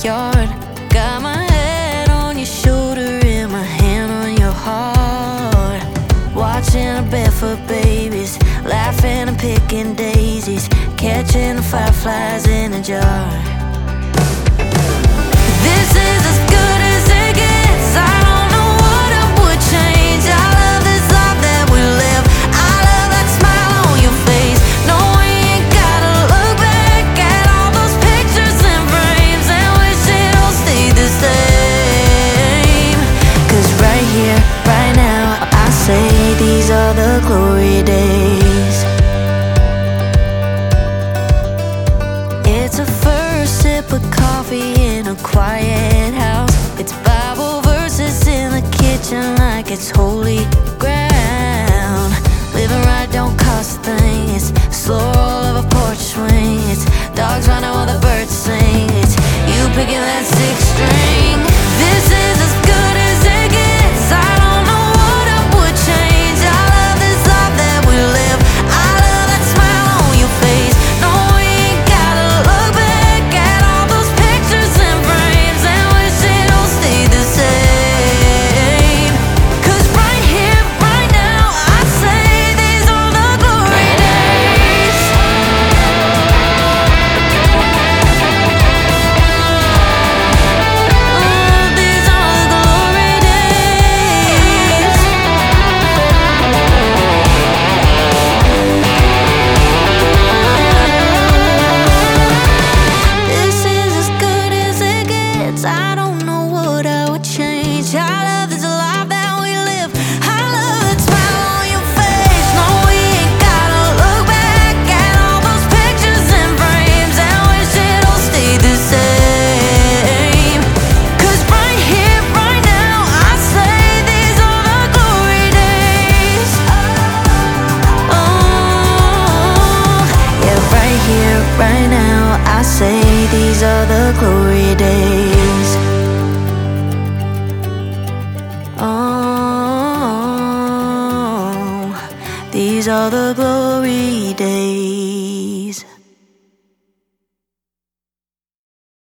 yard. Got my head on your shoulder and my hand on your heart. Watching our barefoot babies, laughing and picking daisies, catching the fireflies in a jar. This is as good as it gets. I don't know what I would change. I love this life that we live. I love that smile on your face. No, we ain't gotta look back at all those pictures and frames and wish it all stayed the same. 'Cause right here, right now, I say these are the glory days. It's a first sip of coffee in a quiet house. It's Bible verses in the kitchen like it's holy ground. Living right don't cost a thing. It's slow roll of a porch swing. It's dogs running while the birds sing. It's you picking that sixth string. This is as good as it gets. I don't know what I would change. I love this life that we live. I love that smile on your face. No, we ain't gotta look back at all those pictures and frames and wish it all stayed the same. 'Cause right here, right now, I say these are the glory days. Oh, these are the glory days. This is as good as it gets. I don't know what I would change. I love this life that we live. I love that smile on your face. No, we ain't gotta look back at all those pictures and frames and wish it all stayed the same. 'Cause right here, right now, I say these are the glory days. Oh, yeah, right here, right now, I say these are the glory days. Oh, these are the glory